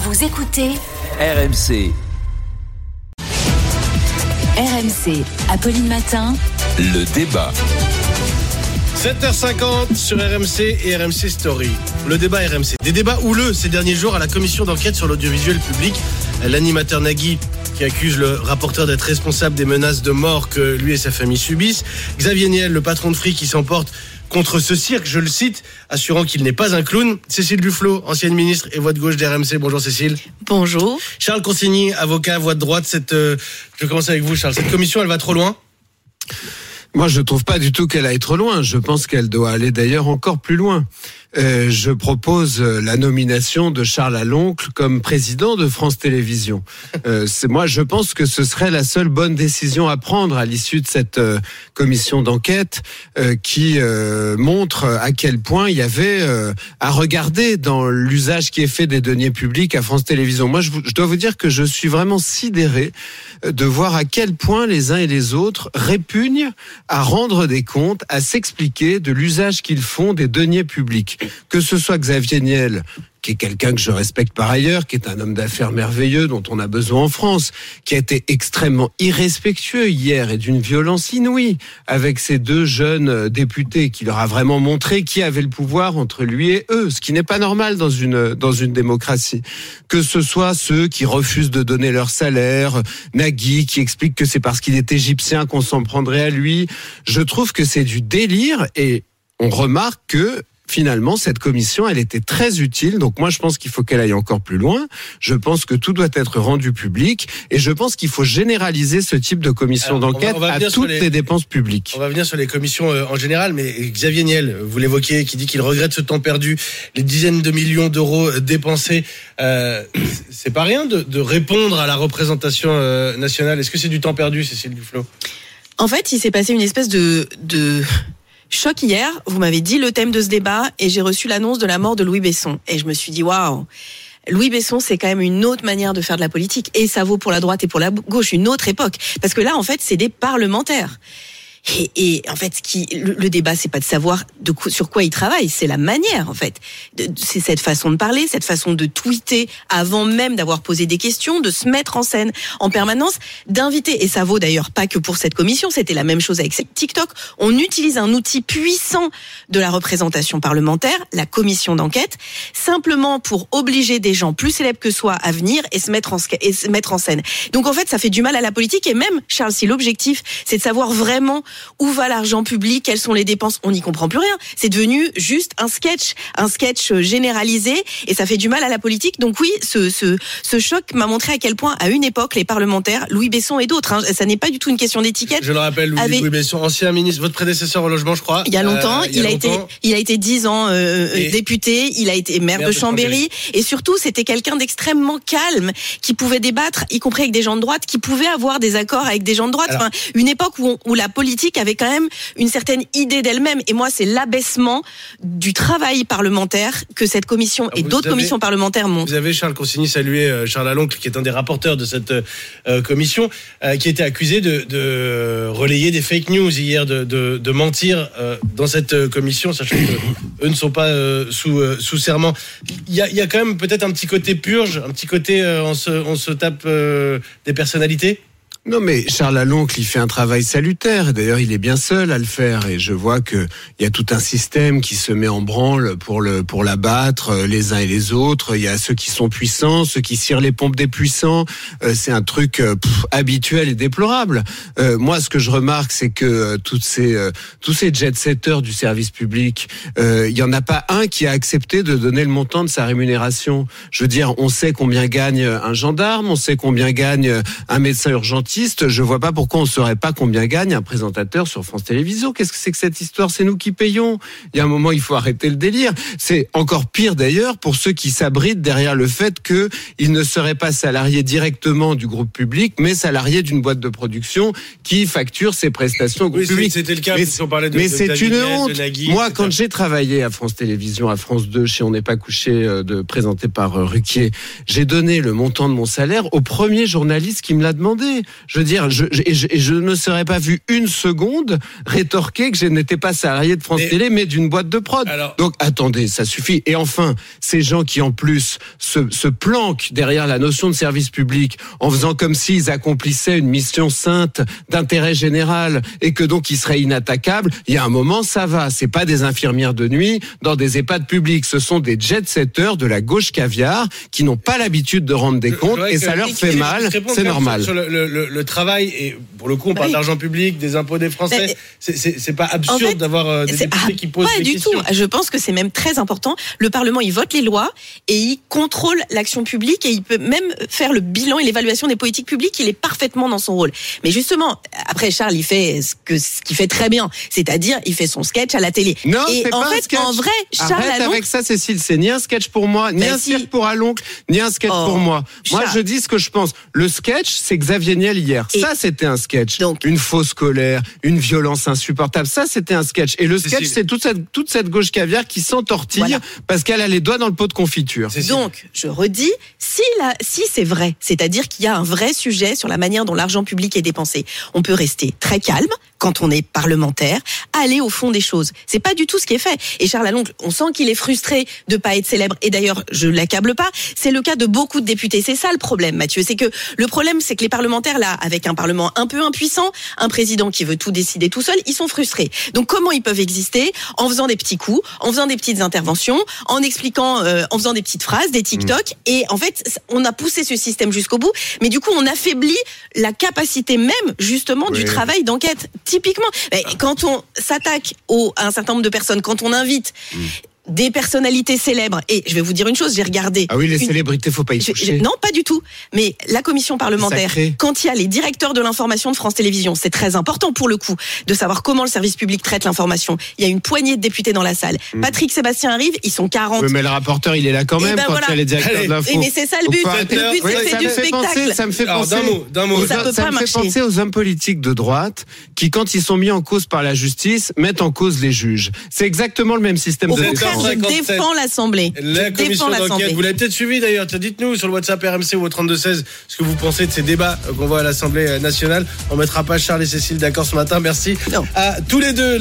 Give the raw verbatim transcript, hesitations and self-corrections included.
Vous écoutez R M C. R M C, Apolline Matin. Le débat. sept heures cinquante sur R M C et R M C Story. Le débat R M C. Des débats houleux ces derniers jours à la commission d'enquête sur l'audiovisuel public. L'animateur Nagui qui accuse le rapporteur d'être responsable des menaces de mort que lui et sa famille subissent. Xavier Niel, le patron de Free, qui s'emporte contre ce cirque, je le cite, assurant qu'il n'est pas un clown. Cécile Duflot, ancienne ministre et voix de gauche d'R M C. Bonjour Cécile. Bonjour. Charles Consigny, avocat, voix de droite. Cette, euh, je vais commencer avec vous Charles. Cette commission, elle va trop loin ? Moi, je trouve pas du tout qu'elle aille trop loin. Je pense qu'elle doit aller d'ailleurs encore plus loin. Euh, je propose la nomination de Charles Aloncle comme président de France Télévisions. Euh, c'est, moi, je pense que ce serait la seule bonne décision à prendre à l'issue de cette euh, commission d'enquête euh, qui euh, montre à quel point il y avait euh, à regarder dans l'usage qui est fait des deniers publics à France Télévisions. Moi, je, je dois vous dire que je suis vraiment sidéré de voir à quel point les uns et les autres répugnent à rendre des comptes, à s'expliquer de l'usage qu'ils font des deniers publics. Que ce soit Xavier Niel, qui est quelqu'un que je respecte par ailleurs, qui est un homme d'affaires merveilleux dont on a besoin en France, qui a été extrêmement irrespectueux hier et d'une violence inouïe avec ces deux jeunes députés, qui leur a vraiment montré qui avait le pouvoir entre lui et eux, ce qui n'est pas normal dans une dans une démocratie. Que ce soit ceux qui refusent de donner leur salaire, Nagui qui explique que c'est parce qu'il est égyptien qu'on s'en prendrait à lui, je trouve que c'est du délire et on remarque que finalement, cette commission, elle était très utile. Donc moi, je pense qu'il faut qu'elle aille encore plus loin. Je pense que tout doit être rendu public. Et je pense qu'il faut généraliser ce type de commission Alors, d'enquête on va, on va à toutes les... les dépenses publiques. On va venir sur les commissions euh, en général. Mais Xavier Niel, vous l'évoquez, qui dit qu'il regrette ce temps perdu, les dizaines de millions d'euros dépensés. Euh, c'est pas rien de, de répondre à la représentation euh, nationale. Est-ce que c'est du temps perdu, Cécile Duflot ? En fait, il s'est passé une espèce de... de... choc hier, vous m'avez dit le thème de ce débat et j'ai reçu l'annonce de la mort de Louis Besson. Et je me suis dit, waouh, Louis Besson, c'est quand même une autre manière de faire de la politique. Et ça vaut pour la droite et pour la gauche, une autre époque. Parce que là, en fait, c'est des parlementaires. Et, et en fait, ce qui, le, le débat, c'est pas de savoir de quoi, sur quoi ils travaillent, c'est la manière, en fait. De, c'est cette façon de parler, cette façon de tweeter avant même d'avoir posé des questions, de se mettre en scène en permanence, d'inviter. Et ça vaut d'ailleurs pas que pour cette commission, c'était la même chose avec TikTok. On utilise un outil puissant de la représentation parlementaire, la commission d'enquête, simplement pour obliger des gens plus célèbres que soi à venir et se mettre en, et se mettre en scène. Donc en fait, ça fait du mal à la politique. Et même, Charles, si l'objectif, c'est de savoir vraiment où va l'argent public, quelles sont les dépenses, on n'y comprend plus rien. C'est devenu juste un sketch, un sketch généralisé, et ça fait du mal à la politique. Donc oui, ce, ce, ce choc m'a montré à quel point, à une époque, les parlementaires, Louis Besson et d'autres, hein, ça n'est pas du tout une question d'étiquette. Je le rappelle, Louis, avec... Louis Besson, ancien ministre, votre prédécesseur au logement, je crois. Il y a longtemps, euh, il, y a il, longtemps. A été, il a été dix ans euh, et... député, il a été maire, maire de, de Chambéry, Chambéry, et surtout, c'était quelqu'un d'extrêmement calme, qui pouvait débattre, y compris avec des gens de droite, qui pouvait avoir des accords avec des gens de droite. Alors... Enfin, une époque où, on, où la politique avait quand même une certaine idée d'elle-même. Et moi, c'est l'abaissement du travail parlementaire que cette commission Alors et d'autres avez, commissions parlementaires montrent. Vous avez, Charles Consigny, salué Charles Aloncle, qui est un des rapporteurs de cette euh, commission, euh, qui était accusé de, de relayer des fake news hier, de, de, de mentir euh, dans cette commission, sachant qu'eux ne sont pas euh, sous, euh, sous serment. Il y a, il y a quand même peut-être un petit côté purge, un petit côté euh, on, se, on se tape euh, des personnalités. Non, mais Charles Aloncle, il fait un travail salutaire. D'ailleurs, il est bien seul à le faire. Et je vois que il y a tout un système qui se met en branle pour le pour l'abattre les uns et les autres. Il y a ceux qui sont puissants, ceux qui cirent les pompes des puissants. Euh, c'est un truc pff, habituel et déplorable. Euh, moi, ce que je remarque, c'est que euh, toutes ces euh, tous ces jet-setters du service public, euh, il y en a pas un qui a accepté de donner le montant de sa rémunération. Je veux dire, on sait combien gagne un gendarme, on sait combien gagne un médecin urgentiste. Je vois pas pourquoi on ne saurait pas combien gagne un présentateur sur France Télévisions. Qu'est-ce que c'est que cette histoire ? C'est nous qui payons. Il y a un moment, il faut arrêter le délire. C'est encore pire d'ailleurs pour ceux qui s'abritent derrière le fait qu'ils ne seraient pas salariés directement du groupe public, mais salariés d'une boîte de production qui facture ses prestations au groupe oui, public. C'était le cas. Mais, on parlait de, mais de c'est David une Niel, honte. Nagui, Moi, et cetera quand j'ai travaillé à France Télévisions, à France deux, chez On n'est pas couché, de présenté par Ruquier, j'ai donné le montant de mon salaire au premier journaliste qui me l'a demandé. Je veux dire, je, je, et je, et je ne serais pas vu une seconde rétorquer que je n'étais pas salarié de France mais, Télé, mais d'une boîte de prod. Alors, donc attendez, ça suffit. Et enfin, ces gens qui en plus se, se planquent derrière la notion de service public en faisant comme s'ils accomplissaient une mission sainte d'intérêt général et que donc ils seraient inattaquables, il y a un moment, ça va. C'est pas des infirmières de nuit dans des EHPAD publics. Ce sont des jet-setters de la gauche caviar qui n'ont pas l'habitude de rendre des comptes et ça leur fait mal. C'est normal. Sur, sur le, le, le travail, et pour le coup, on parle oui. d'argent public, des impôts des Français. Mais, c'est, c'est, c'est pas absurde en fait, d'avoir euh, des députés ah, qui posent pas des du questions. Tout. Je pense que c'est même très important. Le Parlement, il vote les lois et il contrôle l'action publique et il peut même faire le bilan et l'évaluation des politiques publiques. Il est parfaitement dans son rôle. Mais justement, après, Charles, il fait ce que ce qu'il fait très bien, c'est-à-dire il fait son sketch à la télé. Non, et c'est en pas fait, un sketch. En vrai, Charles Arrête Aloncle, avec ça, Cécile. C'est ni un sketch pour moi, ni ben un si. sketch pour Aloncle, ni un sketch oh, pour moi. Moi, Charles. je dis ce que je pense. Le sketch, c'est Xavier Niel hier. Et ça, c'était un sketch. Donc, une fausse colère, une violence insupportable. Ça, c'était un sketch. Et le sketch, c'est, c'est toute cette, toute cette gauche caviar qui s'entortille voilà. parce qu'elle a les doigts dans le pot de confiture. C'est Donc, je redis, si, la, si c'est vrai, c'est-à-dire qu'il y a un vrai sujet sur la manière dont l'argent public est dépensé, on peut rester très calme quand on est parlementaire, aller au fond des choses. C'est pas du tout ce qui est fait. Et Charles Aloncle, on sent qu'il est frustré de pas être célèbre. Et d'ailleurs, je l'accable pas. C'est le cas de beaucoup de députés. C'est ça le problème, Mathieu. C'est que le problème, c'est que les parlementaires, là, avec un parlement un peu impuissant, un président qui veut tout décider tout seul, ils sont frustrés. Donc, comment ils peuvent exister? En faisant des petits coups, en faisant des petites interventions, en expliquant, euh, en faisant des petites phrases, des TikTok. Mmh. Et en fait, on a poussé ce système jusqu'au bout. Mais du coup, on affaiblit la capacité même, justement, oui. du travail d'enquête. Typiquement, quand on s'attaque au, à un certain nombre de personnes, quand on invite mmh. des personnalités célèbres, et je vais vous dire une chose, j'ai regardé... Ah oui, les une... célébrités, faut pas y toucher. Je, je, non, pas du tout. Mais la commission parlementaire, Sacré. quand il y a les directeurs de l'information de France Télévisions, c'est très important pour le coup, de savoir comment le service public traite l'information. Il y a une poignée de députés dans la salle. Mmh. Patrick Sébastien arrive, ils sont quarante. Oui, mais le rapporteur, il est là quand même ben quand voilà. il y a les directeurs Allez. de l'info. Et mais c'est ça le but. Le but, oui, c'est du spectacle. Penser, ça me fait Alors, penser, d'un mot, d'un mot. Ça, ça, peut ça pas me marcher. fait penser aux hommes politiques de droite qui, quand ils sont mis en cause par la justice, mettent en cause les juges. C'est exactement le même système Au de contraire, je défends l'Assemblée. La commission d'enquête, vous l'avez peut-être suivi d'ailleurs. Dites-nous sur le WhatsApp R M C ou au trente-deux seize ce que vous pensez de ces débats qu'on voit à l'Assemblée nationale. On mettra pas Charles et Cécile d'accord ce matin. Merci non. à tous les deux.